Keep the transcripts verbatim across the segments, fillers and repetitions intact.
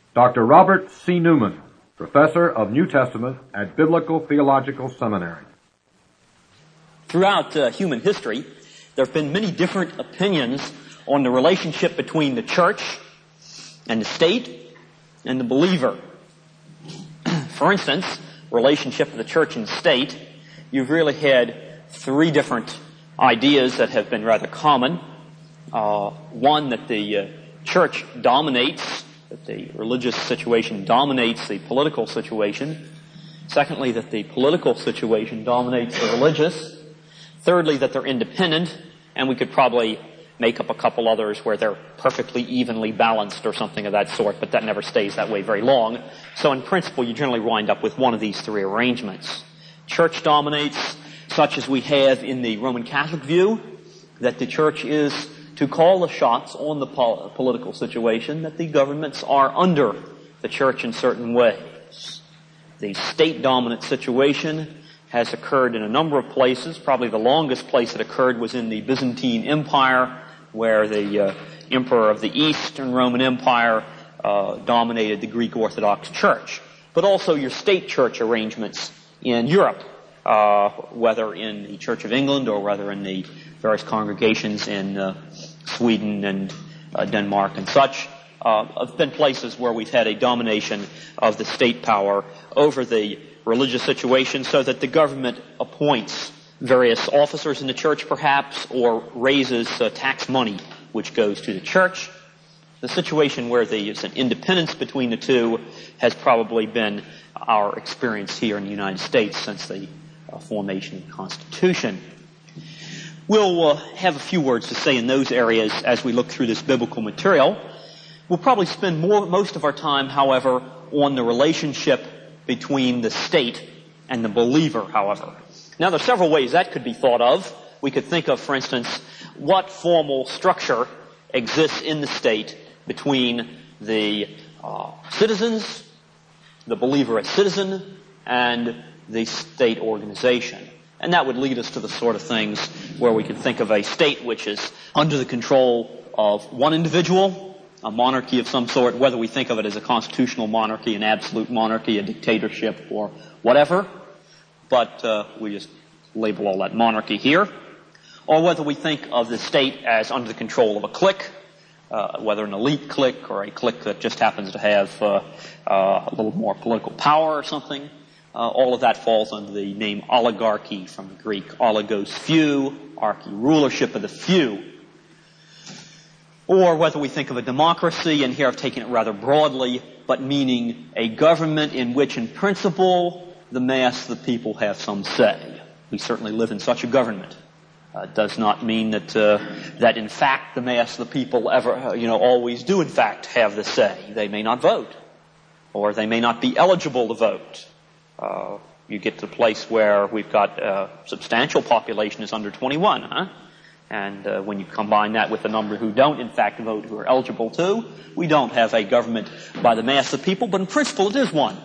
Doctor Robert C. Newman, Professor of New Testament at Biblical Theological Seminary. Throughout uh, human history, there have been many different opinions on the relationship between the church and the state and the believer. For instance, relationship of the church and state, you've really had three different ideas that have been rather common. Uh, one, that the uh, church dominates, that the religious situation dominates the political situation. Secondly, that the political situation dominates the religious. Thirdly, that they're independent, and we could probably make up a couple others where they're perfectly evenly balanced or something of that sort, but that never stays that way very long. So in principle, you generally wind up with one of these three arrangements. Church dominates, such as we have in the Roman Catholic view, that the church is to call the shots on the pol- political situation, that the governments are under the church in certain ways. The state-dominant situation has occurred in a number of places. Probably the longest place it occurred was in the Byzantine Empire, where the uh, emperor of the Eastern Roman Empire uh, dominated the Greek Orthodox Church. But also your state church arrangements in Europe, uh, whether in the Church of England or whether in the various congregations in uh, Sweden and uh, Denmark and such, uh, have been places where we've had a domination of the state power over the religious situation, so that the government appoints various officers in the church perhaps, or raises uh, tax money which goes to the church. The situation where there's an independence between the two has probably been our experience here in the United States since the uh, formation of the Constitution. We'll uh, have a few words to say in those areas as we look through this biblical material. We'll probably spend more, most of our time, however, on the relationship between the state and the believer, however. Now, there are several ways that could be thought of. We could think of, for instance, what formal structure exists in the state between the uh, citizens, the believer as citizen, and the state organization. And that would lead us to the sort of things where we could think of a state which is under the control of one individual, a monarchy of some sort, whether we think of it as a constitutional monarchy, an absolute monarchy, a dictatorship, or whatever. But uh, we just label all that monarchy here. Or whether we think of the state as under the control of a clique, uh, whether an elite clique or a clique that just happens to have uh, uh, a little more political power or something. Uh, all of that falls under the name oligarchy, from the Greek oligos, few, archy, rulership of the few. Or whether we think of a democracy, and here I've taken it rather broadly, but meaning a government in which in principle the mass, the people, have some say. We certainly live in such a government. Uh, does not mean that uh, that in fact the mass, the people, ever, uh, you know, always do in fact have the say. They may not vote, or they may not be eligible to vote. Uh, you get to the place where we've got a substantial population is under twenty-one, huh? And uh, when you combine that with the number who don't in fact vote, who are eligible to, we don't have a government by the mass of people, but in principle it is one.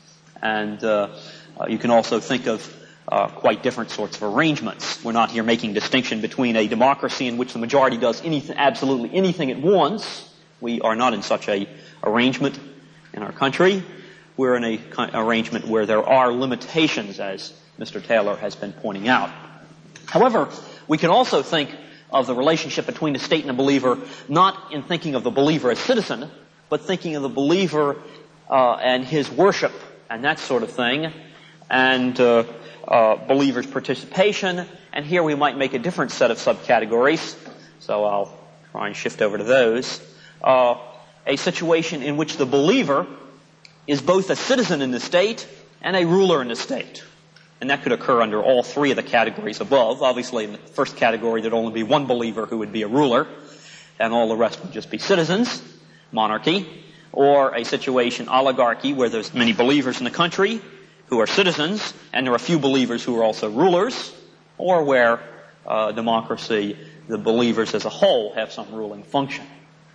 And uh, uh, you can also think of uh, quite different sorts of arrangements. We're not here making distinction between a democracy in which the majority does anything, absolutely anything it wants. We are not in such a arrangement in our country. We're in a arrangement where there are limitations, as Mister Taylor has been pointing out. However, we can also think of the relationship between the state and the believer, not in thinking of the believer as citizen, but thinking of the believer uh, and his worship and that sort of thing, and uh, uh, believer's participation. And here we might make a different set of subcategories, so I'll try and shift over to those. Uh, a situation in which the believer is both a citizen in the state and a ruler in the state. And that could occur under all three of the categories above. Obviously, in the first category, there'd only be one believer who would be a ruler, and all the rest would just be citizens, monarchy, or a situation, oligarchy, where there's many believers in the country who are citizens, and there are a few believers who are also rulers, or where uh, democracy, the believers as a whole have some ruling function.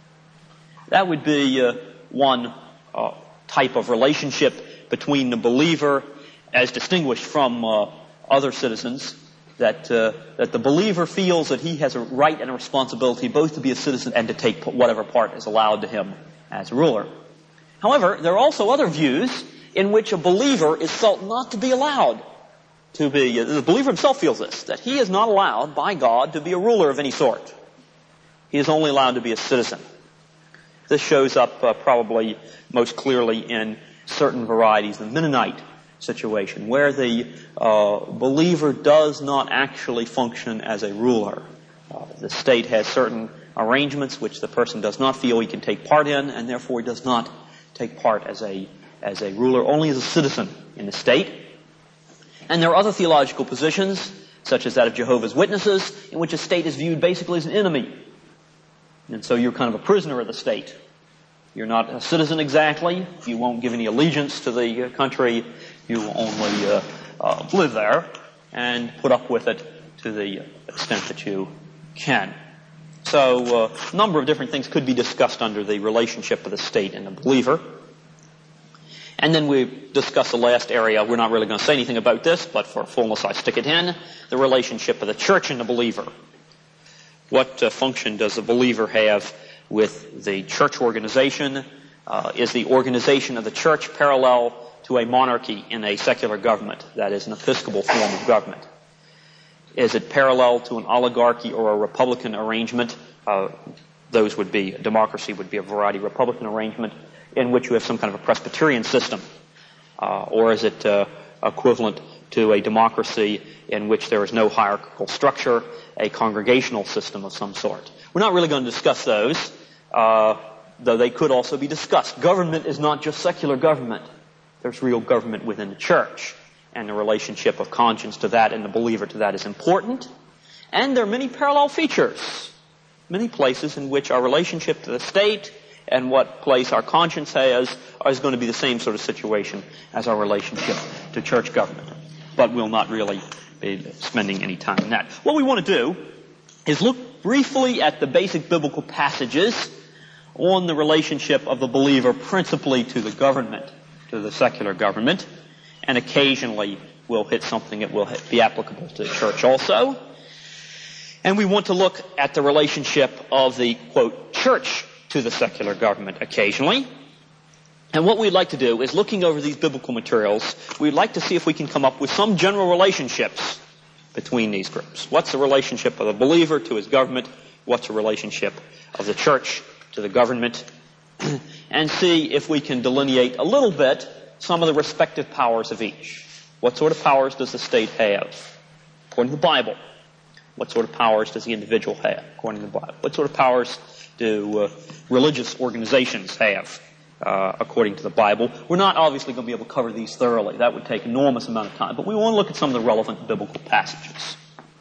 That would be uh, one uh, type of relationship between the believer as distinguished from uh, other citizens, that uh, that the believer feels that he has a right and a responsibility both to be a citizen and to take whatever part is allowed to him as ruler. However, there are also other views in which a believer is felt not to be allowed to be, the believer himself feels this, that he is not allowed by God to be a ruler of any sort. He is only allowed to be a citizen. This shows up uh, probably most clearly in certain varieties of the Mennonite situation, where the uh, believer does not actually function as a ruler. Uh, the state has certain arrangements which the person does not feel he can take part in, and therefore he does not take part as a as a ruler, only as a citizen in the state. And there are other theological positions, such as that of Jehovah's Witnesses, in which a state is viewed basically as an enemy. And so you're kind of a prisoner of the state. You're not a citizen exactly. You won't give any allegiance to the country. You will only uh, uh, live there and put up with it to the extent that you can. So uh, a number of different things could be discussed under the relationship of the state and the believer. And then we discuss the last area. We're not really going to say anything about this, but for fullness I stick it in. The relationship of the church and the believer. What uh, function does the believer have with the church organization? Uh, is the organization of the church parallel to a monarchy in a secular government, that is, an episcopal form of government? Is it parallel to an oligarchy or a republican arrangement? Uh, those would be, democracy would be a variety, republican arrangement in which you have some kind of a Presbyterian system. Uh, or is it uh, equivalent to a democracy in which there is no hierarchical structure, a congregational system of some sort? We're not really going to discuss those, uh, though they could also be discussed. Government is not just secular government. There's real government within the church. And the relationship of conscience to that and the believer to that is important. And there are many parallel features. Many places in which our relationship to the state and what place our conscience has is going to be the same sort of situation as our relationship to church government. But we'll not really be spending any time on that. What we want to do is look briefly at the basic biblical passages on the relationship of the believer principally to the government, to the secular government, and occasionally we'll hit something that will be applicable to the church also. And we want to look at the relationship of the, quote, church to the secular government occasionally. And what we'd like to do is, looking over these biblical materials, we'd like to see if we can come up with some general relationships between these groups. What's the relationship of the believer to his government? What's the relationship of the church to the government? And see if we can delineate a little bit some of the respective powers of each. What sort of powers does the state have, according to the Bible? What sort of powers does the individual have, according to the Bible? What sort of powers do uh, religious organizations have, uh, according to the Bible? We're not obviously going to be able to cover these thoroughly. That would take an enormous amount of time. But we want to look at some of the relevant biblical passages.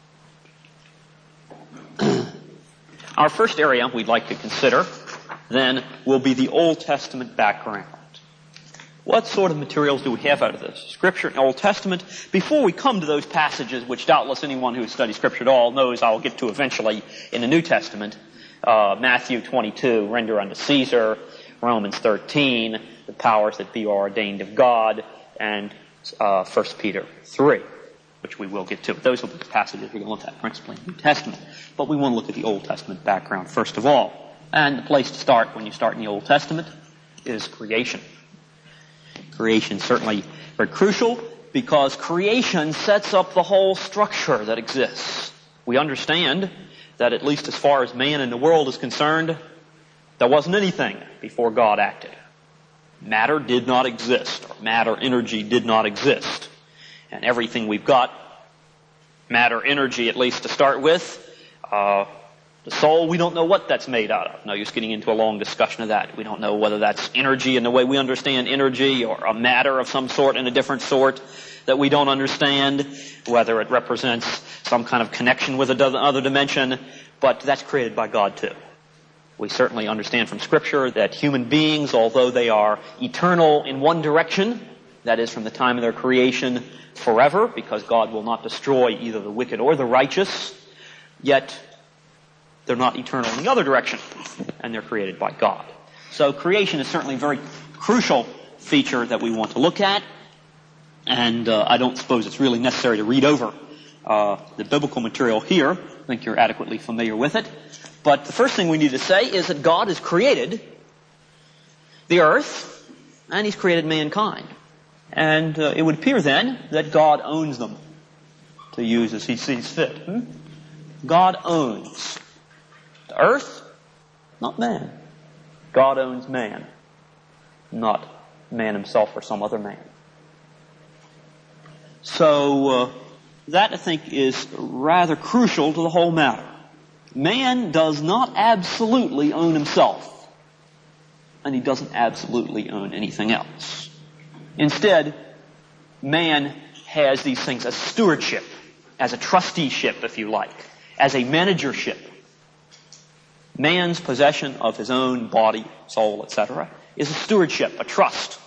Our first area we'd like to consider, then, will be the Old Testament background. What sort of materials do we have out of this? Scripture and Old Testament. Before we come to those passages, which doubtless anyone who has studied Scripture at all knows I'll get to eventually in the New Testament, uh, Matthew twenty-two, render unto Caesar, Romans thirteen, the powers that be are ordained of God, and uh, First Peter three, which we will get to. Those will be the passages we're going to look at principally in the New Testament. But we want to look at the Old Testament background first of all. And the place to start when you start in the Old Testament is creation. Creation certainly very crucial because creation sets up the whole structure that exists. We understand that at least as far as man in the world is concerned, there wasn't anything before God acted. Matter did not exist, or matter, energy did not exist. And everything we've got, matter, energy at least to start with, uh, the soul, we don't know what that's made out of. No use getting into a long discussion of that. We don't know whether that's energy in the way we understand energy or a matter of some sort and a different sort that we don't understand, whether it represents some kind of connection with another dimension, but that's created by God too. We certainly understand from Scripture that human beings, although they are eternal in one direction, that is from the time of their creation forever, because God will not destroy either the wicked or the righteous, yet they're not eternal in the other direction, and they're created by God. So creation is certainly a very crucial feature that we want to look at, and uh, I don't suppose it's really necessary to read over uh, the biblical material here. I think you're adequately familiar with it. But the first thing we need to say is that God has created the earth And He's created mankind. And uh, it would appear then that God owns them to use as He sees fit. Hmm? God owns the earth, not man. God owns man, not man himself or some other man. So uh, that, I think, is rather crucial to the whole matter. Man does not absolutely own himself, and he doesn't absolutely own anything else. Instead, man has these things as stewardship, as a trusteeship, if you like, as a managership. Man's possession of his own body, soul, et cetera, is a stewardship, a trust.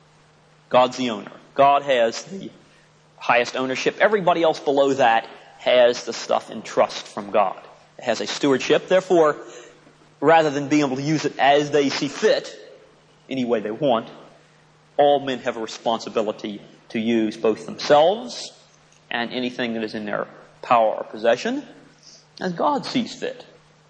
God's the owner. God has the highest ownership. Everybody else below that has the stuff in trust from God. It has a stewardship. Therefore, rather than being able to use it as they see fit, any way they want, all men have a responsibility to use both themselves and anything that is in their power or possession as God sees fit.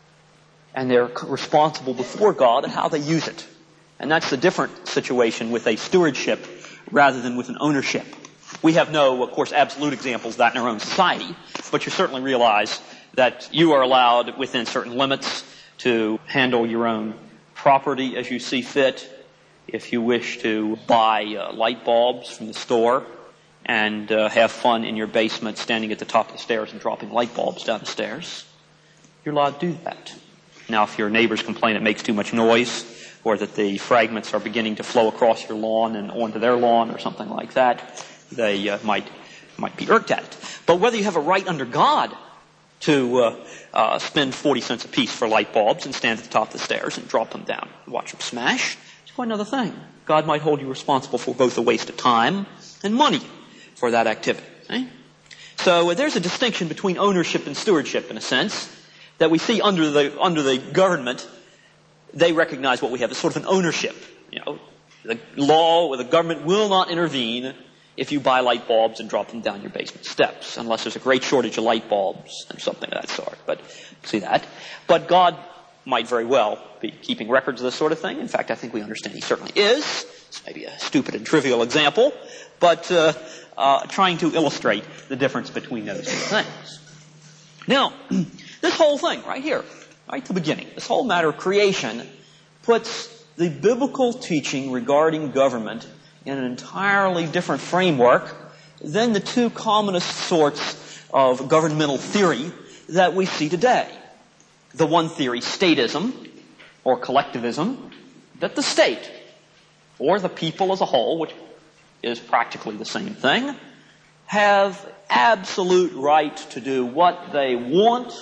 And they're responsible before God at how they use it. And that's the different situation with a stewardship rather than with an ownership. We have no, of course, absolute examples of that in our own society, but you certainly realize that you are allowed within certain limits to handle your own property as you see fit. If you wish to buy uh, light bulbs from the store and uh, have fun in your basement standing at the top of the stairs and dropping light bulbs down the stairs, you're allowed to do that. Now, if your neighbors complain it makes too much noise, or that the fragments are beginning to flow across your lawn and onto their lawn or something like that, they uh, might might be irked at it. But whether you have a right under God to uh, uh, spend forty cents a piece for light bulbs and stand at the top of the stairs and drop them down and watch them smash, it's quite another thing. God might hold you responsible for both the waste of time and money for that activity. Eh? So uh, there's a distinction between ownership and stewardship, in a sense, that we see under the under the government. They recognize what we have as sort of an ownership. You know, the law or the government will not intervene if you buy light bulbs and drop them down your basement steps, unless there's a great shortage of light bulbs and something of that sort. But see that. But God might very well be keeping records of this sort of thing. In fact, I think we understand He certainly is. It's maybe a stupid and trivial example, but uh, uh, trying to illustrate the difference between those two things. Now, this whole thing right here, right at the beginning, this whole matter of creation puts the biblical teaching regarding government in an entirely different framework than the two commonest sorts of governmental theory that we see today. The one theory, statism, or collectivism, that the state, or the people as a whole, which is practically the same thing, have absolute right to do what they want,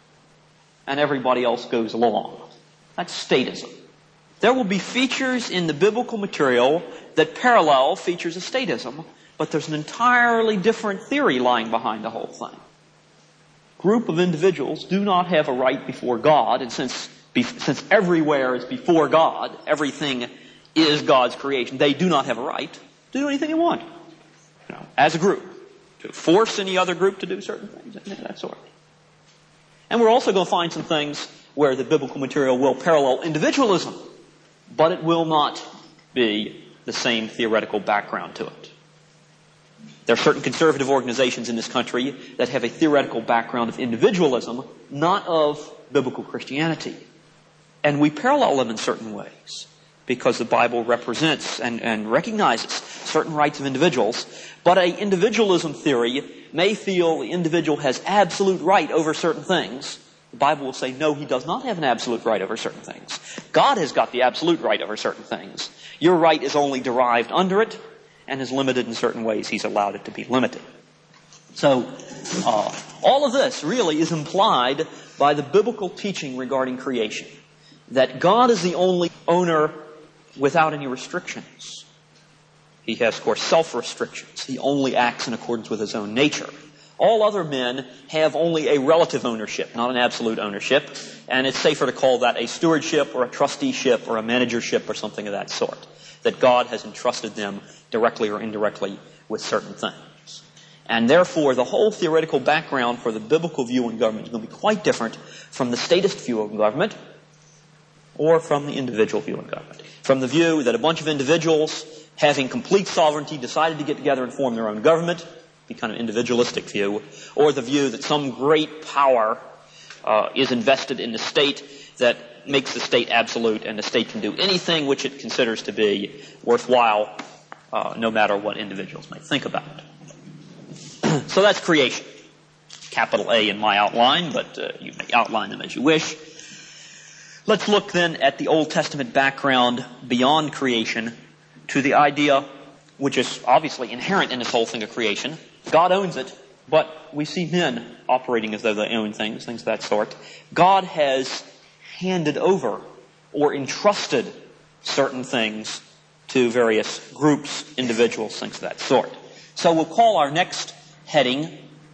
and everybody else goes along. That's statism. There will be features in the biblical material that parallel features of statism, but there's an entirely different theory lying behind the whole thing. Group of individuals do not have a right before God, and since since everywhere is before God, everything is God's creation, they do not have a right to do anything they want, you know, as a group, to force any other group to do certain things, that sort. And we're also going to find some things where the biblical material will parallel individualism, but it will not be the same theoretical background to it. There are certain conservative organizations in this country that have a theoretical background of individualism, not of biblical Christianity. And we parallel them in certain ways, because the Bible represents and, and recognizes certain rights of individuals. But a individualism theory may feel the individual has absolute right over certain things. The Bible will say, no, he does not have an absolute right over certain things. God has got the absolute right over certain things. Your right is only derived under it and is limited in certain ways. He's allowed it to be limited. So, uh, all of this really is implied by the biblical teaching regarding creation. That God is the only owner without any restrictions. He has, of course, self-restrictions. He only acts in accordance with His own nature. All other men have only a relative ownership, not an absolute ownership. And it's safer to call that a stewardship or a trusteeship or a managership or something of that sort. That God has entrusted them directly or indirectly with certain things. And therefore, the whole theoretical background for the biblical view on government is going to be quite different from the statist view of government. or from the individual view of government. From the view that a bunch of individuals having complete sovereignty decided to get together and form their own government, be kind of individualistic view, or the view that some great power uh, is invested in the state that makes the state absolute and the state can do anything which it considers to be worthwhile, uh, no matter what individuals might think about it. So that's creation. Capital A in my outline, but uh, you may outline them as you wish. Let's look then at the Old Testament background beyond creation to the idea which is obviously inherent in this whole thing of creation. God owns it, but we see men operating as though they own things, things of that sort. God has handed over or entrusted certain things to various groups, individuals, things of that sort. So we'll call our next heading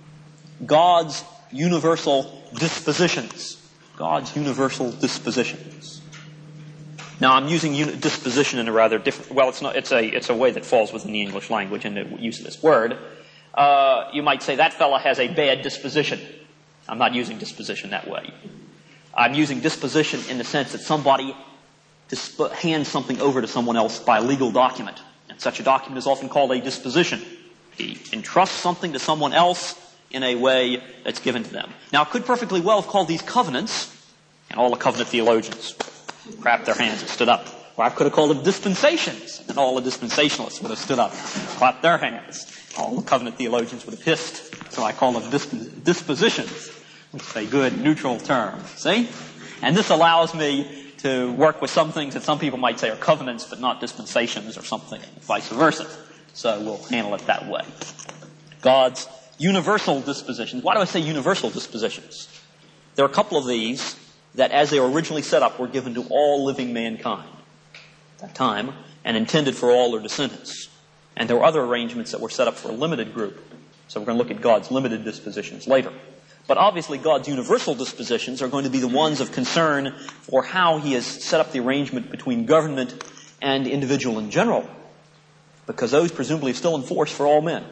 God's universal dispositions. God's universal dispositions. Now, I'm using uni- disposition in a rather different, well, it's not, it's a, it's a way that falls within the English language in the use of this word. Uh, you might say that fella has a bad disposition. I'm not using disposition that way. I'm using disposition in the sense that somebody disp- hands something over to someone else by legal document. And such a document is often called a disposition. He entrusts something to someone else in a way that's given to them. Now, it could perfectly well have called these covenants, and all the covenant theologians clapped their hands and stood up. Or I could have called them dispensations, and all the dispensationalists would have stood up, clapped their hands. All the covenant theologians would have hissed. So I call them disp- dispositions, which is a good neutral term. See? And this allows me to work with some things that some people might say are covenants, but not dispensations or something, and vice versa. So we'll handle it that way. God's universal dispositions. Why do I say universal dispositions? There are a couple of these that, as they were originally set up, were given to all living mankind at that time and intended for all their descendants. And there were other arrangements that were set up for a limited group. So we're going to look at God's limited dispositions later. But obviously God's universal dispositions are going to be the ones of concern for how he has set up the arrangement between government and individual in general, because those presumably are still in force for all men.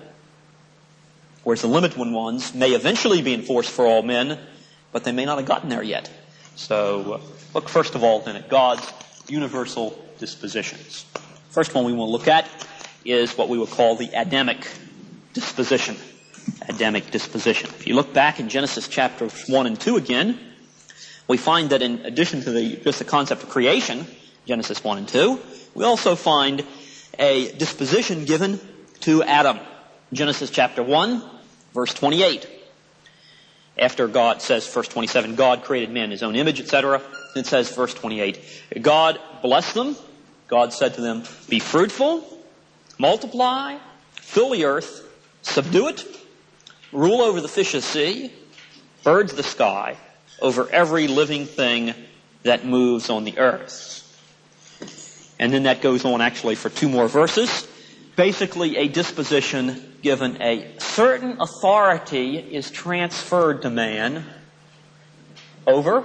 Whereas the limited ones may eventually be enforced for all men, but they may not have gotten there yet. So uh, look first of all then at God's universal dispositions. First one we want to look at is what we would call the Adamic disposition. Adamic disposition. If you look back in Genesis chapters one and two again, we find that in addition to the, just the concept of creation, Genesis one and two, we also find a disposition given to Adam. Genesis chapter one, verse twenty-eight. After God says, verse twenty-seven, God created man in his own image, et cetera. It says, verse twenty-eight, God blessed them. God said to them, be fruitful, multiply, fill the earth, subdue it, rule over the fish of the sea, birds of the sky, over every living thing that moves on the earth. And then that goes on actually for two more verses. Basically a disposition given a certain authority is transferred to man over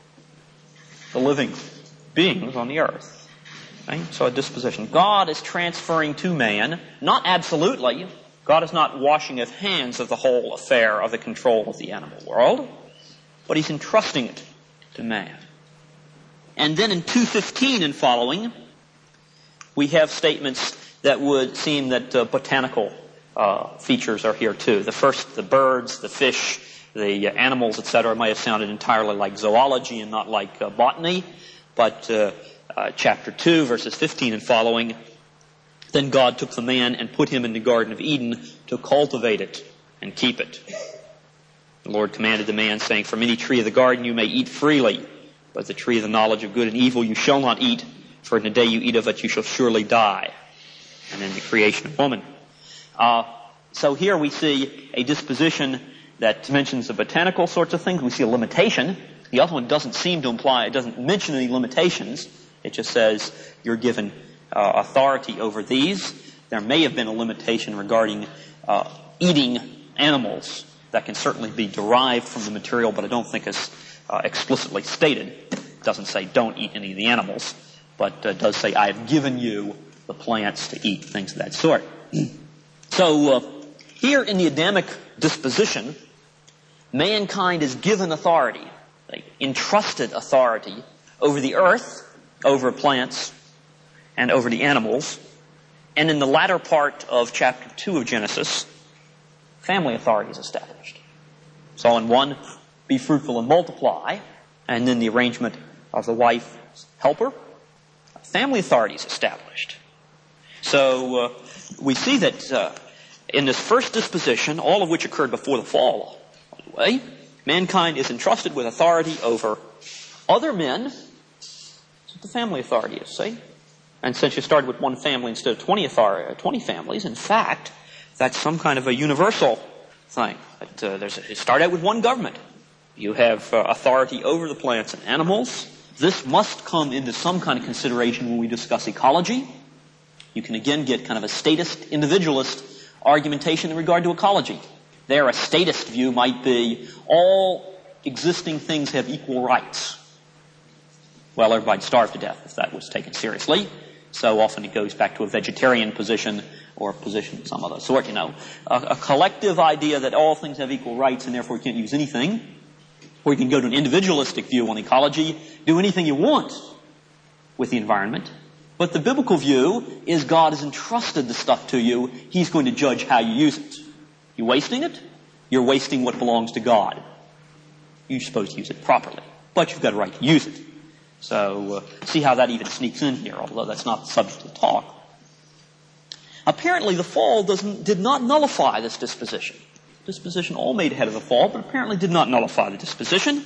the living beings on the earth. Okay? So a disposition. God is transferring to man, not absolutely. God is not washing his hands of the whole affair of the control of the animal world, but he's entrusting it to man. And then in two fifteen and following, we have statements that would seem that uh, botanical uh, features are here too. The first, the birds, the fish, the uh, animals, et cetera, might have sounded entirely like zoology and not like uh, botany. But uh, uh, chapter two, verses fifteen and following, then God took the man and put him in the Garden of Eden to cultivate it and keep it. The Lord commanded the man, saying, from any tree of the garden you may eat freely, but the tree of the knowledge of good and evil you shall not eat, for in the day you eat of it you shall surely die. And then the creation of woman. Uh, so here we see a disposition that mentions the botanical sorts of things. We see a limitation. The other one doesn't seem to imply, it doesn't mention any limitations. It just says you're given uh, authority over these. There may have been a limitation regarding uh, eating animals that can certainly be derived from the material, but I don't think is uh, explicitly stated. It doesn't say don't eat any of the animals, but uh, does say I have given you the plants to eat, things of that sort. So uh, here in the Adamic disposition, mankind is given authority, like entrusted authority over the earth, over plants, and over the animals. And in the latter part of chapter two of Genesis, family authority is established. So in one, be fruitful and multiply, and then the arrangement of the wife's helper, family authority is established. So uh, we see that uh, in this first disposition, all of which occurred before the fall, by the way, mankind is entrusted with authority over other men. That's what the family authority is, see? And since you started with one family instead of twenty, authority, twenty families, in fact, that's some kind of a universal thing. But, uh, there's a, you start out with one government. You have uh, authority over the plants and animals. This must come into some kind of consideration when we discuss ecology. You can again get kind of a statist, individualist argumentation in regard to ecology. There, a statist view might be all existing things have equal rights. Well, everybody'd starve to death if that was taken seriously. So often it goes back to a vegetarian position or a position of some other sort, you know. A, a collective idea that all things have equal rights and therefore you can't use anything. Or you can go to an individualistic view on ecology, do anything you want with the environment. But the biblical view is God has entrusted the stuff to you. He's going to judge how you use it. You wasting it? You're wasting what belongs to God. You're supposed to use it properly. But you've got a right to use it. So uh, see how that even sneaks in here, although that's not the subject of talk. Apparently the fall doesn't, did not nullify this disposition. Disposition all made ahead of the fall, but apparently did not nullify the disposition.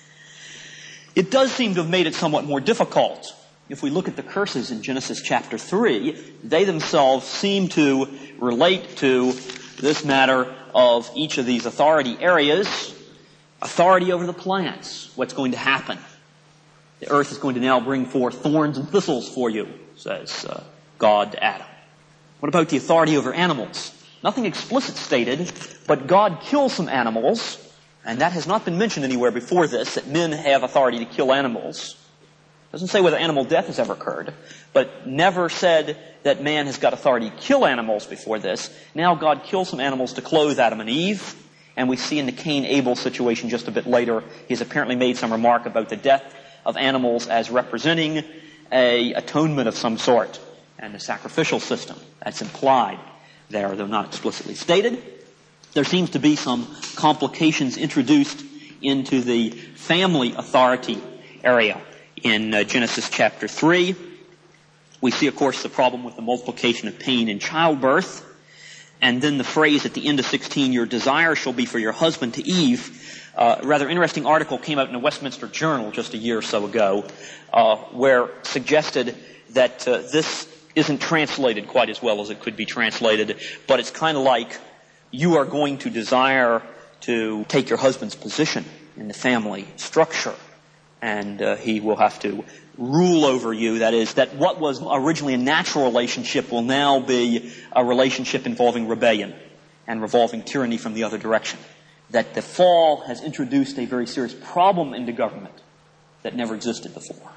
It does seem to have made it somewhat more difficult. If we look at the curses in Genesis chapter three, they themselves seem to relate to this matter of each of these authority areas. Authority over the plants. What's going to happen? The earth is going to now bring forth thorns and thistles for you, says uh, God to Adam. What about the authority over animals? Nothing explicit stated, but God kills some animals, and that has not been mentioned anywhere before this, that men have authority to kill animals. Doesn't say whether animal death has ever occurred, but never said that man has got authority to kill animals before this. Now God kills some animals to clothe Adam and Eve, and we see in the Cain-Abel situation just a bit later, he's apparently made some remark about the death of animals as representing a atonement of some sort, and a sacrificial system. That's implied there, though not explicitly stated. There seems to be some complications introduced into the family authority area in uh, Genesis chapter three. We see, of course, the problem with the multiplication of pain in childbirth. And then the phrase at the end of sixteen, your desire shall be for your husband to Eve. Uh, a rather interesting article came out in the Westminster Journal just a year or so ago, uh, where suggested that uh, this isn't translated quite as well as it could be translated, but it's kind of like you are going to desire to take your husband's position in the family structure, and uh, he will have to rule over you. That is, that what was originally a natural relationship will now be a relationship involving rebellion and revolving tyranny from the other direction. That the fall has introduced a very serious problem into government that never existed before.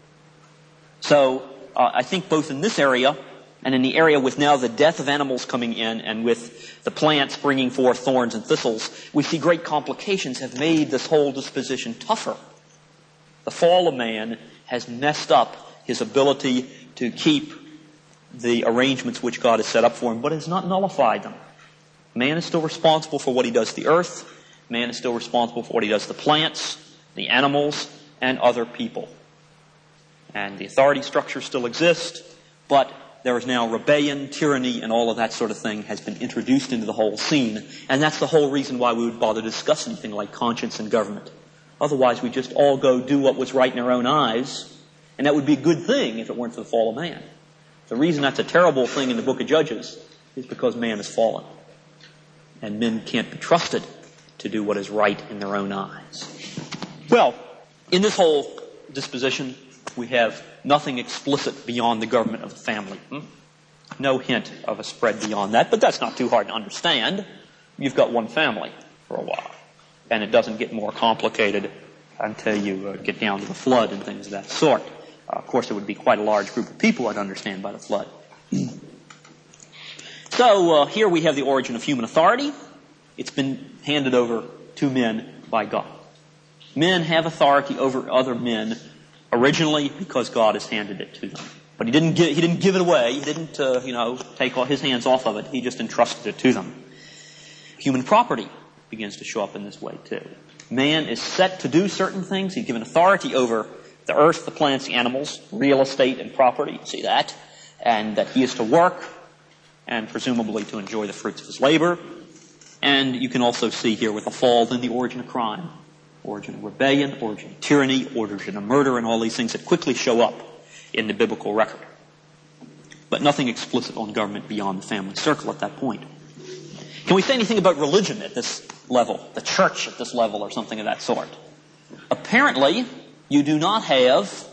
So, Uh, I think both in this area and in the area with now the death of animals coming in and with the plants bringing forth thorns and thistles, we see great complications have made this whole disposition tougher. The fall of man has messed up his ability to keep the arrangements which God has set up for him, but has not nullified them. Man is still responsible for what he does to the earth. Man is still responsible for what he does to the plants, the animals, and other people. And the authority structure still exists, but there is now rebellion, tyranny, and all of that sort of thing has been introduced into the whole scene. And that's the whole reason why we would bother to discuss anything like conscience and government. Otherwise, we just all go do what was right in our own eyes, and that would be a good thing if it weren't for the fall of man. The reason that's a terrible thing in the book of Judges is because man has fallen. And men can't be trusted to do what is right in their own eyes. Well, in this whole disposition, we have nothing explicit beyond the government of the family. Hmm? No hint of a spread beyond that, but that's not too hard to understand. You've got one family for a while, and it doesn't get more complicated until you uh, get down to the flood and things of that sort. Uh, of course, it would be quite a large group of people I'd understand by the flood. So uh, here we have the origin of human authority. It's been handed over to men by God. Men have authority over other men Originally, because God has handed it to them. But he didn't give, he didn't give it away. He didn't, uh, you know, take all his hands off of it. He just entrusted it to them. Human property begins to show up in this way, too. Man is set to do certain things. He's given authority over the earth, the plants, the animals, real estate and property. See that? And that he is to work and presumably to enjoy the fruits of his labor. And you can also see here with the fall then the origin of crime, origin of rebellion, origin of tyranny, origin of murder, and all these things that quickly show up in the biblical record. But nothing explicit on government beyond the family circle at that point. Can we say anything about religion at this level, the church at this level, or something of that sort? Apparently, you do not have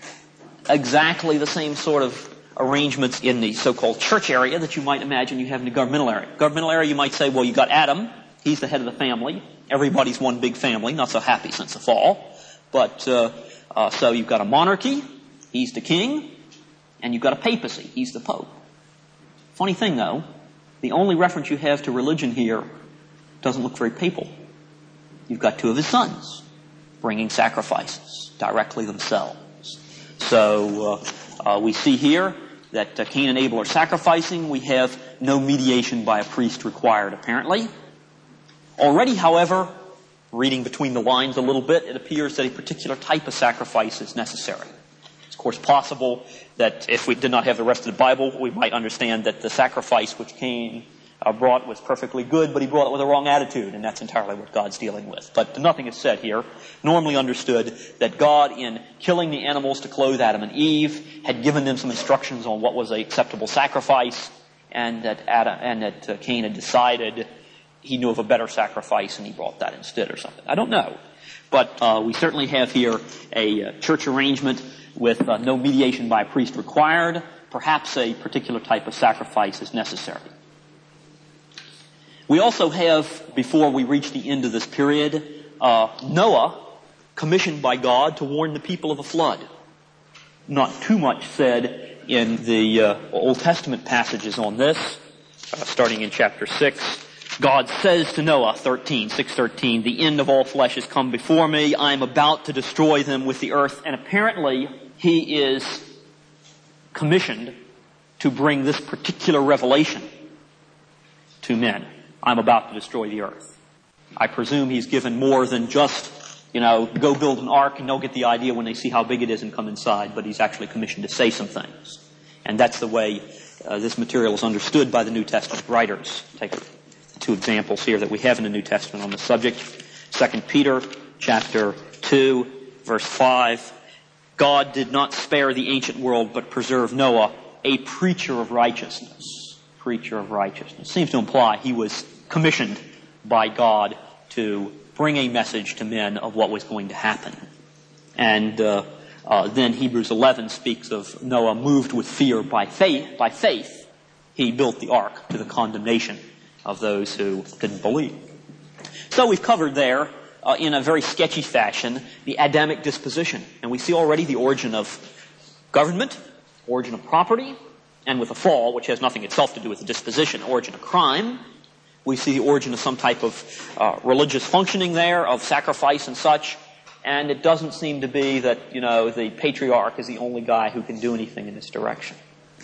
exactly the same sort of arrangements in the so-called church area that you might imagine you have in the governmental area. Governmental area, you might say, well, you got Adam, he's the head of the family. Everybody's one big family, not so happy since the fall. But, uh, uh, so you've got a monarchy, he's the king, and you've got a papacy, he's the pope. Funny thing, though, the only reference you have to religion here doesn't look very papal. You've got two of his sons bringing sacrifices directly themselves. So, uh, Uh, we see here that uh, Cain and Abel are sacrificing. We have no mediation by a priest required, apparently. Already, however, reading between the lines a little bit, it appears that a particular type of sacrifice is necessary. It's, of course, possible that if we did not have the rest of the Bible, we might understand that the sacrifice which Cain uh, brought was perfectly good, but he brought it with a wrong attitude, and that's entirely what God's dealing with. But nothing is said here. Normally understood that God, in killing the animals to clothe Adam and Eve, had given them some instructions on what was an acceptable sacrifice, and that Adam and that uh, Cain had decided he knew of a better sacrifice, and he brought that instead, or something. I don't know, but uh, we certainly have here a uh, church arrangement with uh, no mediation by a priest required. Perhaps a particular type of sacrifice is necessary. We also have, before we reach the end of this period, uh, Noah commissioned by God to warn the people of a flood. Not too much said in the uh, Old Testament passages on this, uh, starting in chapter six. God says to Noah, thirteen, six thirteen, the end of all flesh has come before me. I am about to destroy them with the earth. And apparently he is commissioned to bring this particular revelation to men. I'm about to destroy the earth. I presume he's given more than just, you know, go build an ark and they'll get the idea when they see how big it is and come inside, but he's actually commissioned to say some things. And that's the way uh, this material is understood by the New Testament writers. Take two examples here that we have in the New Testament on the subject. Second Peter chapter two, verse five. God did not spare the ancient world, but preserved Noah, a preacher of righteousness. Preacher of righteousness. Seems to imply he was commissioned by God to bring a message to men of what was going to happen. And uh, uh, then Hebrews eleven speaks of Noah moved with fear by faith. By faith, he built the ark to the condemnation of those who didn't believe. So we've covered there, uh, in a very sketchy fashion, the Adamic disposition. And we see already the origin of government, origin of property, and with the fall, which has nothing itself to do with the disposition, origin of crime. We see the origin of some type of uh, religious functioning there, of sacrifice and such. And it doesn't seem to be that, you know, the patriarch is the only guy who can do anything in this direction.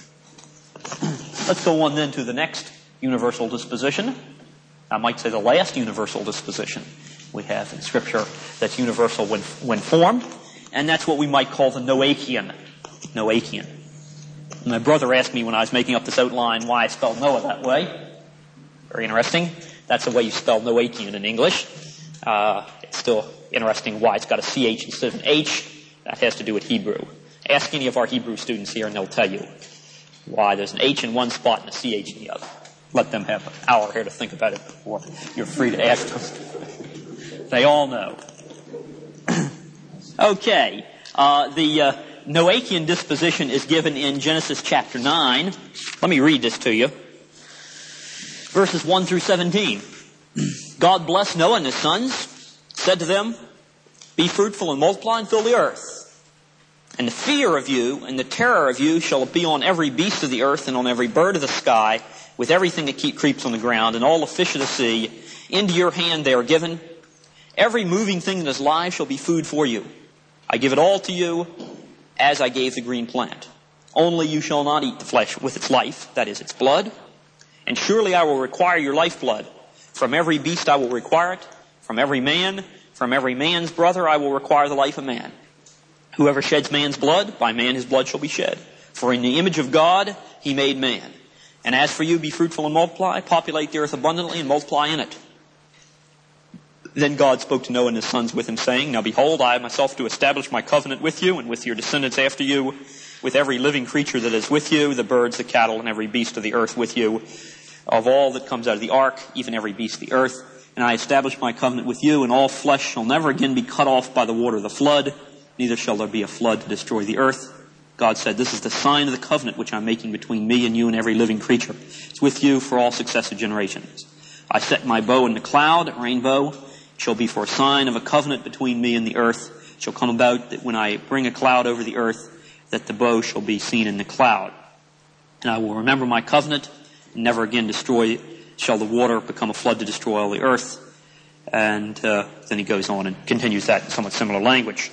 Let's go on then to the next universal disposition. I might say the last universal disposition we have in Scripture that's universal when, when formed. And that's what we might call the Noachian. Noachian. My brother asked me when I was making up this outline why I spelled Noah that way. Very interesting. That's the way you spell Noachian in English. Uh, it's still interesting why it's got a C H instead of an H. That has to do with Hebrew. Ask any of our Hebrew students here and they'll tell you why there's an H in one spot and a C H in the other. Let them have an hour here to think about it before you're free to ask them. They all know. Okay. Uh, the uh, Noachian disposition is given in Genesis chapter nine. Let me read this to you. Verses one through seventeen. God blessed Noah and his sons, said to them, be fruitful and multiply and fill the earth. And the fear of you and the terror of you shall be on every beast of the earth and on every bird of the sky, with everything that keep creeps on the ground, and all the fish of the sea. Into your hand they are given. Every moving thing that is live shall be food for you. I give it all to you as I gave the green plant. Only you shall not eat the flesh with its life, that is, its blood. And surely I will require your lifeblood. From every beast I will require it. From every man, from every man's brother I will require the life of man. Whoever sheds man's blood, by man his blood shall be shed. For in the image of God he made man. And as for you, be fruitful and multiply, populate the earth abundantly and multiply in it. Then God spoke to Noah and his sons with him, saying, Now behold, I myself do establish my covenant with you and with your descendants after you, with every living creature that is with you, the birds, the cattle, and every beast of the earth with you, of all that comes out of the ark, even every beast of the earth. And I establish my covenant with you, and all flesh shall never again be cut off by the water of the flood, neither shall there be a flood to destroy the earth. God said, This is the sign of the covenant which I'm making between me and you and every living creature. It's with you for all successive generations. I set my bow in the cloud, rainbow. It shall be for a sign of a covenant between me and the earth. It shall come about that when I bring a cloud over the earth, that the bow shall be seen in the cloud. And I will remember my covenant, and never again destroy, shall the water become a flood to destroy all the earth. And uh, then he goes on and continues that in somewhat similar language.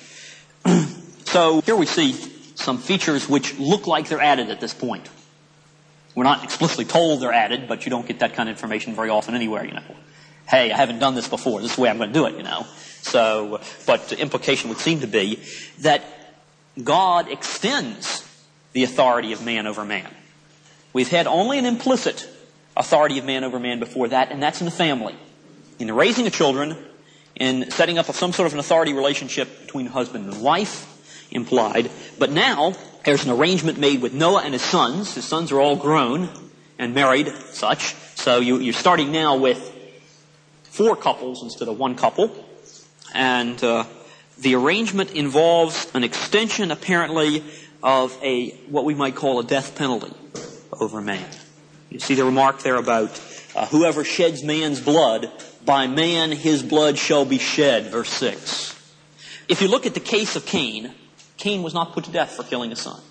So here we see some features which look like they're added at this point. We're not explicitly told they're added, but you don't get that kind of information very often anywhere, you know. Hey, I haven't done this before. This is the way I'm going to do it, you know. So, but the implication would seem to be that God extends the authority of man over man. We've had only an implicit authority of man over man before that, and that's in the family. In the raising of children, in setting up some sort of an authority relationship between husband and wife, implied. But now, there's an arrangement made with Noah and his sons. His sons are all grown and married, such. So you, you're starting now with four couples instead of one couple. And uh, the arrangement involves an extension, apparently, of a what we might call a death penalty over man. You see the remark there about uh, whoever sheds man's blood, by man his blood shall be shed, verse six. If you look at the case of Cain, Cain was not put to death for killing his son.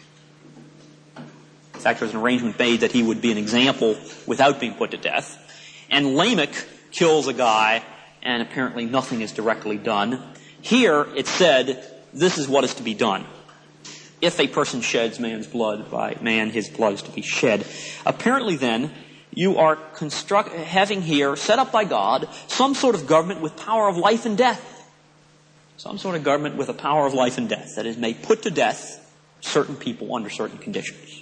In fact, there was an arrangement made that he would be an example without being put to death. And Lamech kills a guy, and apparently nothing is directly done. Here, it said, this is what is to be done. If a person sheds man's blood, by man his blood is to be shed. Apparently then, you are construct, having here, set up by God, some sort of government with power of life and death. Some sort of government with a power of life and death, that is, may put to death certain people under certain conditions.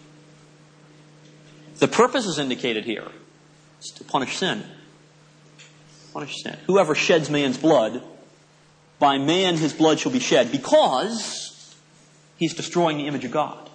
The purpose is indicated here. It's to punish sin. Punish sin. Whoever sheds man's blood, by man his blood shall be shed, because he's destroying the image of God.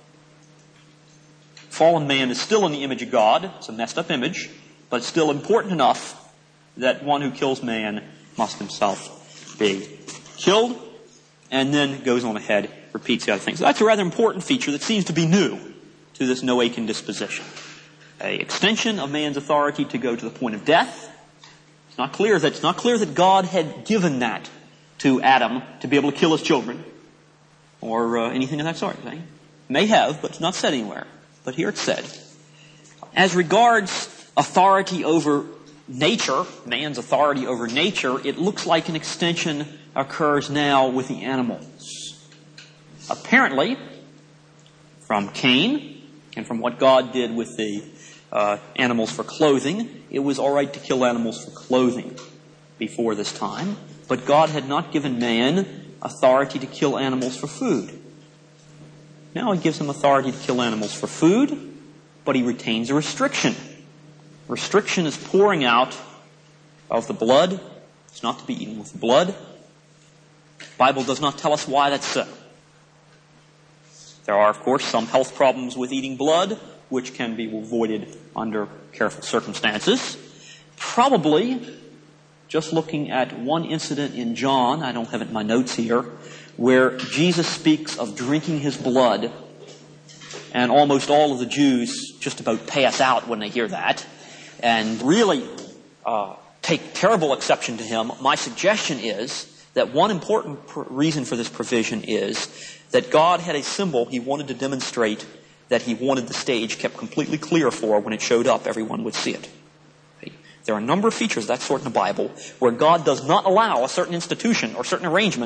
Fallen man is still in the image of God. It's a messed up image, but it's still important enough that one who kills man must himself be killed, and then goes on ahead, repeats the other things. So that's a rather important feature that seems to be new to this Noachian disposition. A extension of man's authority to go to the point of death. It's not clear that it's not clear that God had given that to Adam to be able to kill his children, or uh, anything of that sort. Right? May have, but it's not said anywhere. But here it's said. As regards authority over nature, man's authority over nature, it looks like an extension occurs now with the animals. Apparently, from Cain and from what God did with the uh, animals for clothing, it was all right to kill animals for clothing before this time, but God had not given man authority to kill animals for food. Now he gives him authority to kill animals for food, but he retains a restriction. Restriction is pouring out of the blood. It's not to be eaten with blood. The Bible does not tell us why that's so. There are, of course, some health problems with eating blood, which can be avoided under careful circumstances. Probably, just looking at one incident in John, I don't have it in my notes here, where Jesus speaks of drinking his blood, and almost all of the Jews just about pass out when they hear that, and really uh, take terrible exception to him. My suggestion is that one important pr- reason for this provision is that God had a symbol he wanted to demonstrate that he wanted the stage kept completely clear for. When it showed up, everyone would see it. Okay? There are a number of features of that sort in the Bible where God does not allow a certain institution or certain arrangement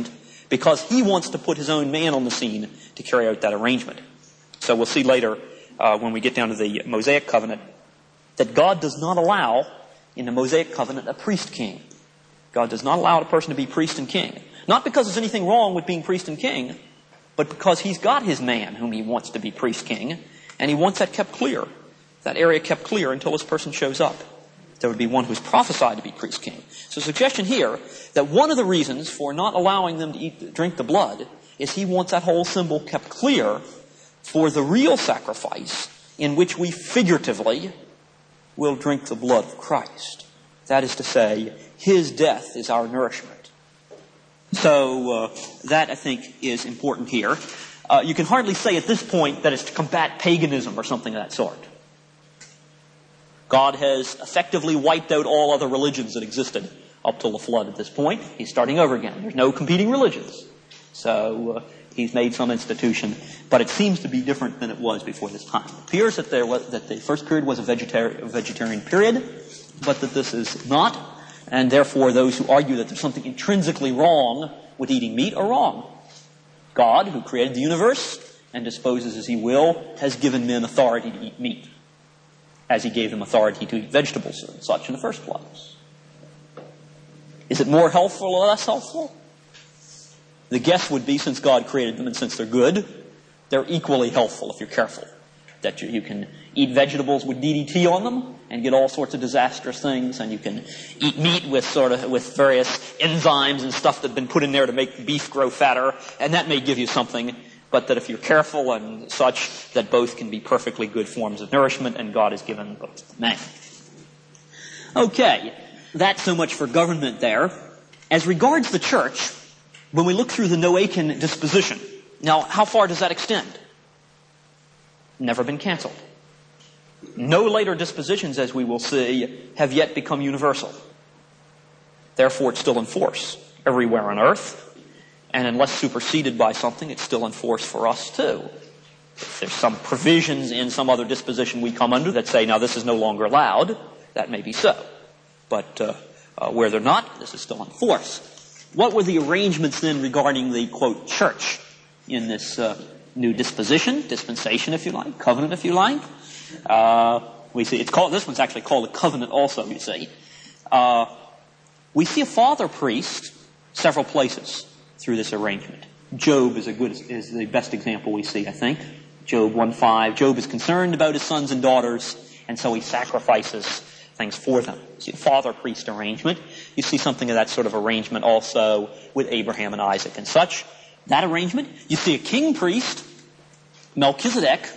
because he wants to put his own man on the scene to carry out that arrangement. So we'll see later, uh, when we get down to the Mosaic covenant, that God does not allow, in the Mosaic covenant, a priest-king. God does not allow a person to be priest and king. Not because there's anything wrong with being priest and king, but because he's got his man whom he wants to be priest-king, and he wants that kept clear, that area kept clear until this person shows up. There would be one who's prophesied to be priest-king. So the suggestion here that one of the reasons for not allowing them to eat, drink the blood is he wants that whole symbol kept clear for the real sacrifice in which we figuratively will drink the blood of Christ. That is to say, his death is our nourishment. So uh, that, I think, is important here. Uh, you can hardly say at this point that it's to combat paganism or something of that sort. God has effectively wiped out all other religions that existed up till the flood at this point. He's starting over again. There's no competing religions. So uh, he's made some institution, but it seems to be different than it was before this time. It appears that, there was, that the first period was a, vegetari- a vegetarian period, but that this is not, and therefore those who argue that there's something intrinsically wrong with eating meat are wrong. God, who created the universe and disposes as he will, has given men authority to eat meat, as he gave them authority to eat vegetables and such in the first place. Is it more helpful or less helpful? The guess would be, since God created them and since they're good, they're equally helpful if you're careful. That you, you can eat vegetables with D D T on them and get all sorts of disastrous things, and you can eat meat with sort of with various enzymes and stuff that have been put in there to make beef grow fatter, and that may give you something. But that if you're careful and such, that both can be perfectly good forms of nourishment, and God has given both to man. Okay, that's so much for government there. As regards the church, when we look through the Noachian disposition, now how far does that extend? Never been canceled. No later dispositions, as we will see, have yet become universal. Therefore, it's still in force everywhere on earth. And unless superseded by something, it's still in force for us too. If there's some provisions in some other disposition we come under that say, now this is no longer allowed, that may be so. But uh, uh, where they're not, this is still in force. What were the arrangements then regarding the, quote, church in this uh, new disposition, dispensation if you like, covenant if you like? Uh, we see, it's called, this one's actually called a covenant also, you see. Uh, we see a father priest several places through this arrangement. Job is a good, is the best example we see, I think. Job one five. Job is concerned about his sons and daughters, and so he sacrifices things for them. You see a father-priest arrangement. You see something of that sort of arrangement also with Abraham and Isaac and such. That arrangement. You see a king-priest, Melchizedek,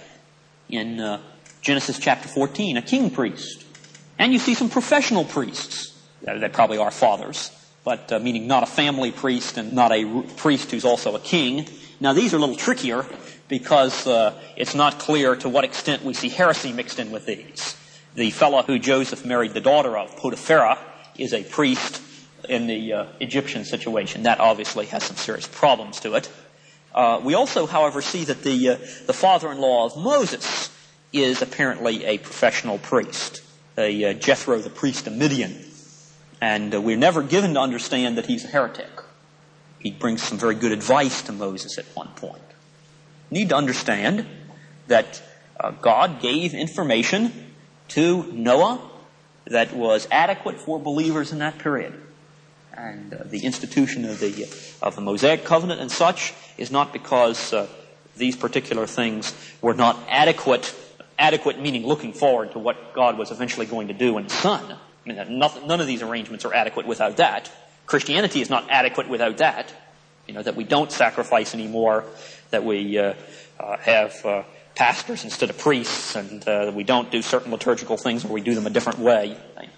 in uh, Genesis chapter fourteen, a king-priest. And you see some professional priests. They probably are fathers. But uh, meaning not a family priest and not a r- priest who's also a king. Now these are a little trickier because uh, it's not clear to what extent we see heresy mixed in with these. The fellow who Joseph married the daughter of, Potipharah, is a priest in the uh, Egyptian situation. That obviously has some serious problems to it. Uh, we also, however, see that the uh, the father-in-law of Moses is apparently a professional priest, a uh, Jethro, the priest of Midian. And uh, we're never given to understand that he's a heretic. He brings some very good advice to Moses at one point. You need to understand that uh, God gave information to Noah that was adequate for believers in that period. And uh, the institution of the uh, of the Mosaic covenant and such is not because uh, these particular things were not adequate, adequate meaning looking forward to what God was eventually going to do in His Son. I mean, nothing, none of these arrangements are adequate without that. Christianity is not adequate without that. You know, that we don't sacrifice anymore, that we uh, uh, have uh, pastors instead of priests, and uh, we don't do certain liturgical things, or we do them a different way.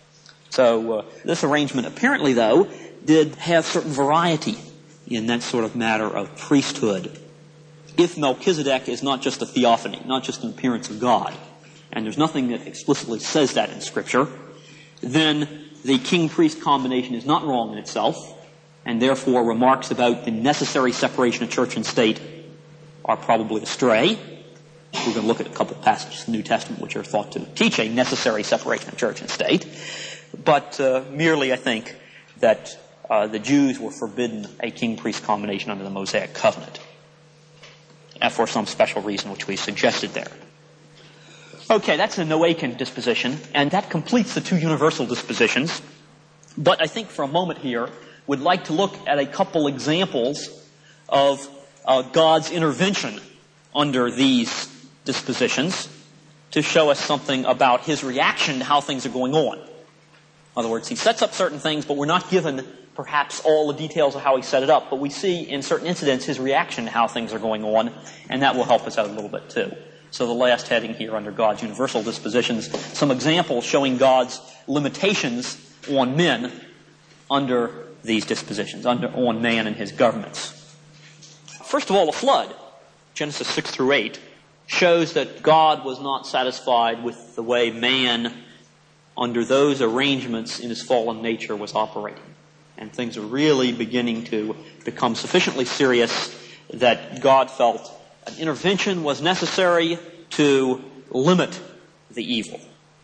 So uh, this arrangement apparently, though, did have certain variety in that sort of matter of priesthood. If Melchizedek is not just a theophany, not just an appearance of God, and there's nothing that explicitly says that in Scripture, then the king-priest combination is not wrong in itself, and therefore remarks about the necessary separation of church and state are probably astray. We're going to look at a couple of passages in the New Testament which are thought to teach a necessary separation of church and state. But uh, merely, I think, that uh, the Jews were forbidden a king-priest combination under the Mosaic covenant, and for some special reason which we suggested there. Okay, that's a Noachian disposition, and that completes the two universal dispositions. But I think for a moment here, we'd like to look at a couple examples of uh, God's intervention under these dispositions to show us something about his reaction to how things are going on. In other words, he sets up certain things, but we're not given perhaps all the details of how he set it up, but we see in certain incidents his reaction to how things are going on, and that will help us out a little bit too. So the last heading here under God's universal dispositions, some examples showing God's limitations on men under these dispositions, under, on man and his governments. First of all, the flood, Genesis six through eight, shows that God was not satisfied with the way man, under those arrangements in his fallen nature, was operating. And things are really beginning to become sufficiently serious that God felt an intervention was necessary to limit the evil.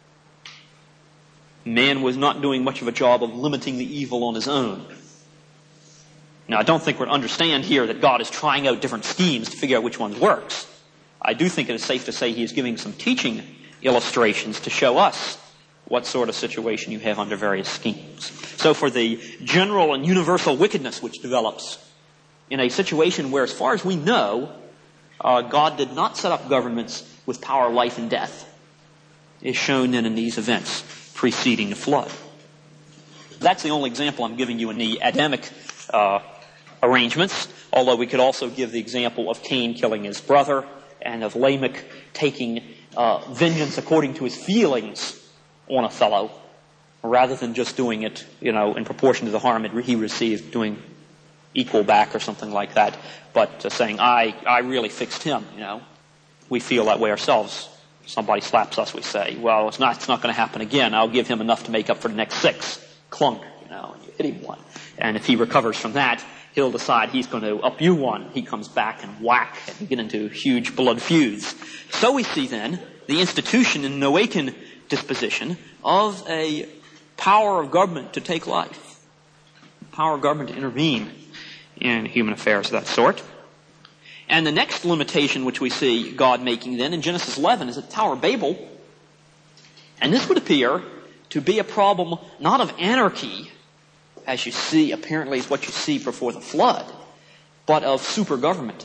Man was not doing much of a job of limiting the evil on his own. Now, I don't think we're to understand here that God is trying out different schemes to figure out which one works. I do think it is safe to say he is giving some teaching illustrations to show us what sort of situation you have under various schemes. So for the general and universal wickedness which develops in a situation where, as far as we know, uh, God did not set up governments with power, life, and death, is shown then in these events preceding the flood. That's the only example I'm giving you in the Adamic uh, arrangements, although we could also give the example of Cain killing his brother and of Lamech taking uh, vengeance according to his feelings on a fellow, rather than just doing it, you know, in proportion to the harm he received, doing equal back or something like that, but uh, saying, I, I really fixed him, you know. We feel that way ourselves. Somebody slaps us, we say, well, it's not, it's not going to happen again. I'll give him enough to make up for the next six. Clunk, you know, and you hit him one. And if he recovers from that, he'll decide he's going to up you one. He comes back and whack, and you get into huge blood feuds. So we see then the institution in Noachian disposition of a power of government to take life, power of government to intervene in human affairs of that sort. And the next limitation which we see God making then in Genesis eleven is at the Tower of Babel. And this would appear to be a problem not of anarchy, as you see, apparently is what you see before the flood, but of super government.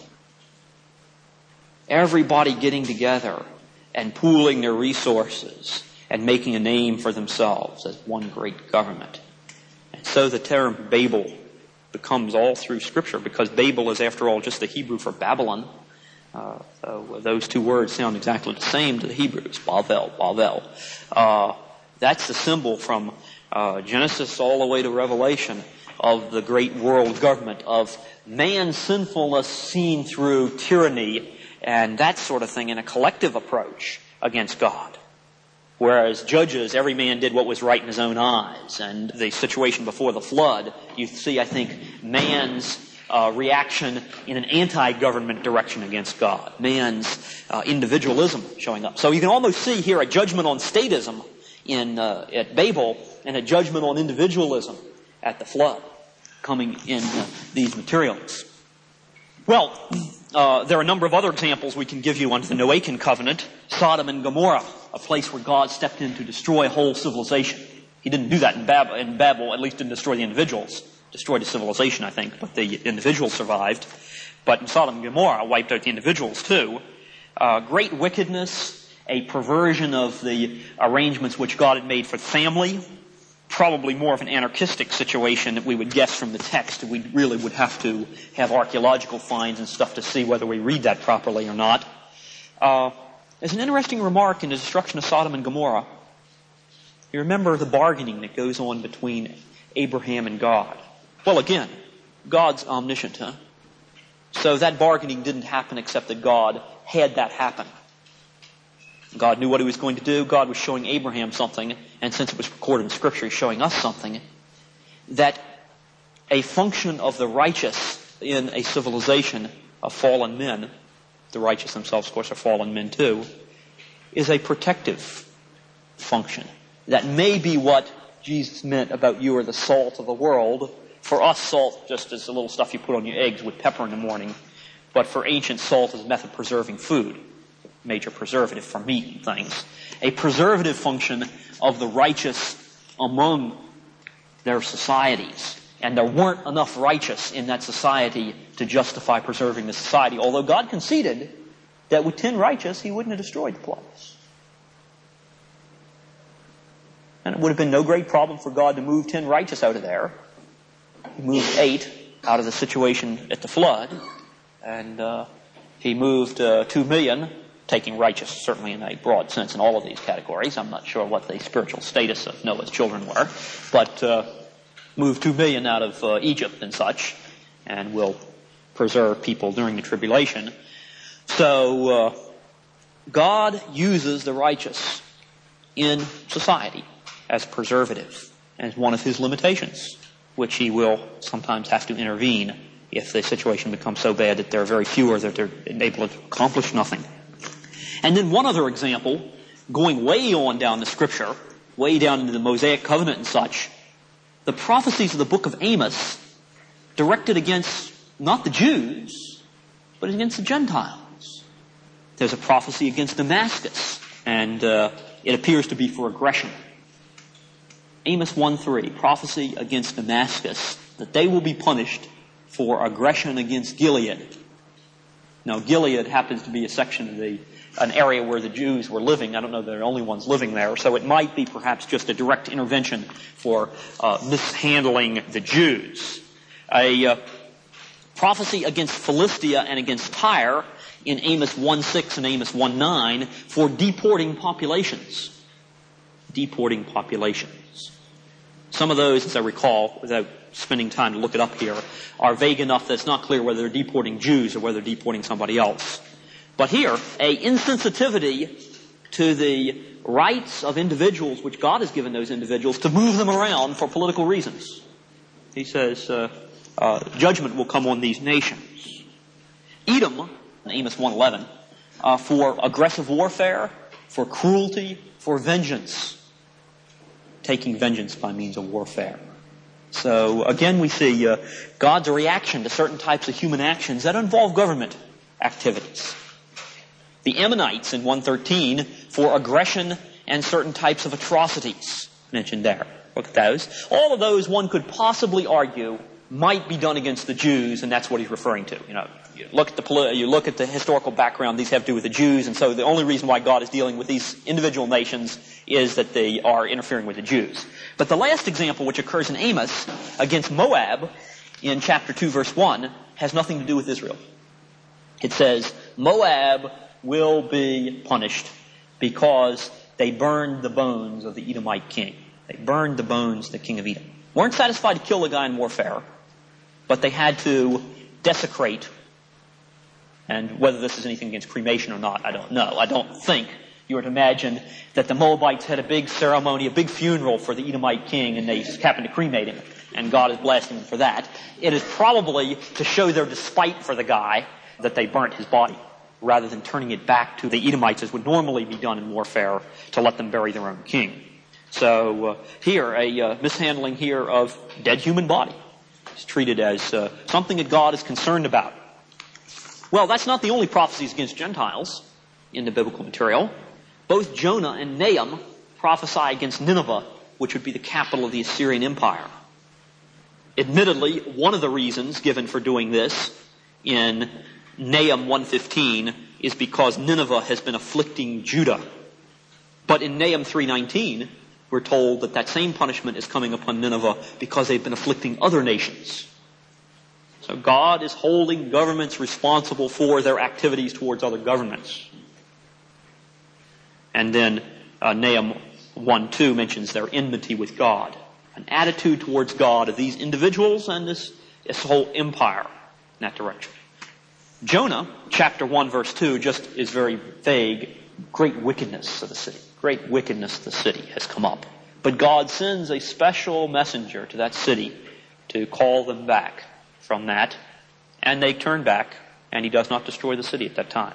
Everybody getting together and pooling their resources and making a name for themselves as one great government. And so the term Babel becomes all through Scripture, because Babel is, after all, just the Hebrew for Babylon. Uh, so those two words sound exactly the same to the Hebrews. Bavel, Bavel. Uh, that's the symbol from uh, Genesis all the way to Revelation of the great world government, of man's sinfulness seen through tyranny and that sort of thing in a collective approach against God. Whereas judges, every man did what was right in his own eyes. And the situation before the flood, you see, I think, man's uh, reaction in an anti-government direction against God. Man's uh, individualism showing up. So you can almost see here a judgment on statism in uh, at Babel and a judgment on individualism at the flood coming in uh, these materials. Well, uh, there are a number of other examples we can give you under the Noachian covenant. Sodom and Gomorrah, a place where God stepped in to destroy a whole civilization. He didn't do that in Babel, in Babel, at least didn't destroy the individuals. Destroyed the civilization, I think, but the individuals survived. But in Sodom and Gomorrah, wiped out the individuals too. Uh, great wickedness, a perversion of the arrangements which God had made for family. Probably more of an anarchistic situation that we would guess from the text. We really would have to have archaeological finds and stuff to see whether we read that properly or not. Uh, there's an interesting remark in the destruction of Sodom and Gomorrah. You remember the bargaining that goes on between Abraham and God. Well, again, God's omniscient, huh? So that bargaining didn't happen except that God had that happen. God knew what he was going to do. God was showing Abraham something, and since it was recorded in Scripture, he's showing us something, that a function of the righteous in a civilization of fallen men, the righteous themselves, of course, are fallen men too, is a protective function. That may be what Jesus meant about you are the salt of the world, For us, salt just is a little stuff you put on your eggs with pepper in the morning. But for ancients, salt is a method of preserving food. Major preservative for meat and things. A preservative function of the righteous among their societies. And there weren't enough righteous in that society to justify preserving the society. Although God conceded that with ten righteous, he wouldn't have destroyed the place. And it would have been no great problem for God to move ten righteous out of there. He moved eight out of the situation at the flood. And uh, he moved uh, two million, taking righteous certainly in a broad sense in all of these categories. I'm not sure what the spiritual status of Noah's children were. But uh, moved two million out of uh, Egypt and such, and will preserve people during the tribulation. So uh, God uses the righteous in society as preservative, as one of his limitations, which he will sometimes have to intervene if the situation becomes so bad that there are very few or that they're able to accomplish nothing. And then one other example, going way on down the Scripture, way down into the Mosaic Covenant and such, the prophecies of the book of Amos directed against not the Jews, but against the Gentiles. There's a prophecy against Damascus, and uh, it appears to be for aggression. Amos one three, prophecy against Damascus, that they will be punished for aggression against Gilead. Now, Gilead happens to be a section of the, an area where the Jews were living. I don't know they're the only ones living there, so it might be perhaps just a direct intervention for uh, mishandling the Jews. A uh, prophecy against Philistia and against Tyre in Amos one six and Amos one nine for deporting populations. Deporting populations. Some of those, as I recall, without spending time to look it up here, are vague enough that it's not clear whether they're deporting Jews or whether they're deporting somebody else. But here, a insensitivity to the rights of individuals which God has given those individuals to move them around for political reasons. He says, uh, uh, judgment will come on these nations. Edom, in Amos one eleven, uh, for aggressive warfare, for cruelty, for vengeance. Taking vengeance by means of warfare. So again, we see uh, God's reaction to certain types of human actions that involve government activities. The Ammonites in one thirteen for aggression and certain types of atrocities mentioned there. Look at those. All of those, one could possibly argue, might be done against the Jews, and that's what he's referring to. You know, you look at the you look at the historical background; these have to do with the Jews, and so the only reason why God is dealing with these individual nations is that they are interfering with the Jews. But the last example, which occurs in Amos against Moab in chapter two, verse one, has nothing to do with Israel. It says, Moab will be punished because they burned the bones of the Edomite king. They burned the bones of the king of Edom. Weren't satisfied to kill the guy in warfare, but they had to desecrate. And whether this is anything against cremation or not, I don't know. I don't think you were to imagine that the Moabites had a big ceremony, a big funeral for the Edomite king, and they just happened to cremate him. And God is blasting them for that. It is probably to show their despite for the guy that they burnt his body, rather than turning it back to the Edomites as would normally be done in warfare to let them bury their own king. So uh, here, a uh, mishandling here of dead human body is treated as uh, something that God is concerned about. Well, that's not the only prophecies against Gentiles in the biblical material. Both Jonah and Nahum prophesy against Nineveh, which would be the capital of the Assyrian Empire. Admittedly, one of the reasons given for doing this in Nahum one fifteen is because Nineveh has been afflicting Judah. But in Nahum three nineteen, we're told that that same punishment is coming upon Nineveh because they've been afflicting other nations. So God is holding governments responsible for their activities towards other governments. And then uh, Nahum one two mentions their enmity with God. An attitude towards God of these individuals and this, this whole empire in that direction. Jonah, chapter one, verse two, just is very vague. Great wickedness of the city. Great wickedness of the city has come up. But God sends a special messenger to that city to call them back from that. And they turn back, and he does not destroy the city at that time.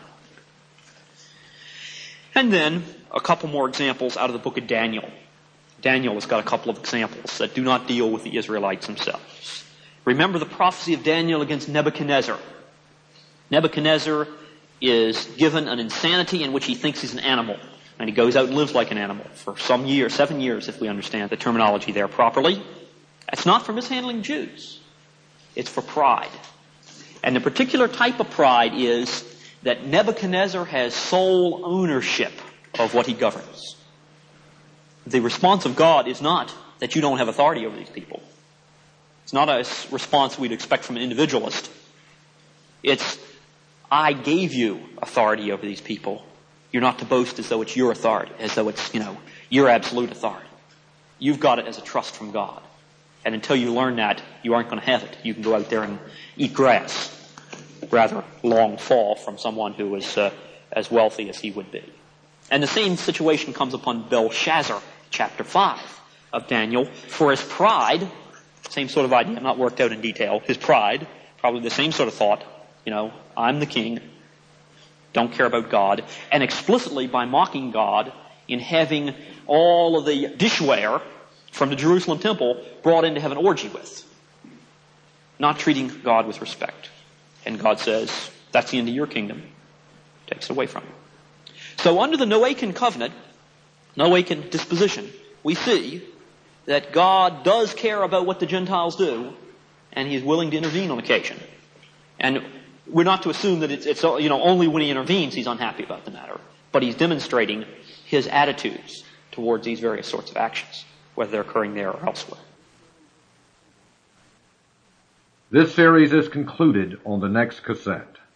And then a couple more examples out of the book of Daniel. Daniel has got a couple of examples that do not deal with the Israelites themselves. Remember the prophecy of Daniel against Nebuchadnezzar. Nebuchadnezzar is given an insanity in which he thinks he's an animal. And he goes out and lives like an animal for some years, seven years if we understand the terminology there properly. That's not for mishandling Jews. It's for pride. And the particular type of pride is that Nebuchadnezzar has sole ownership of what he governs. The response of God is not that you don't have authority over these people. It's not a response we'd expect from an individualist. It's, I gave you authority over these people. You're not to boast as though it's your authority, as though it's, you know, your absolute authority. You've got it as a trust from God. And until you learn that, you aren't going to have it. You can go out there and eat grass. Rather long fall from someone who is uh, as wealthy as he would be. And the same situation comes upon Belshazzar, chapter five of Daniel. For his pride, same sort of idea, not worked out in detail, his pride, probably the same sort of thought, you know, I'm the king, don't care about God, and explicitly by mocking God in having all of the dishware from the Jerusalem temple brought in to have an orgy with. Not treating God with respect. And God says, that's the end of your kingdom. Takes it away from you. So under the Noachian covenant, Noachian disposition, we see that God does care about what the Gentiles do, and He is willing to intervene on occasion. And we're not to assume that it's, it's you know, only when He intervenes He's unhappy about the matter. But He's demonstrating His attitudes towards these various sorts of actions, whether they're occurring there or elsewhere. This series is concluded on the next cassette.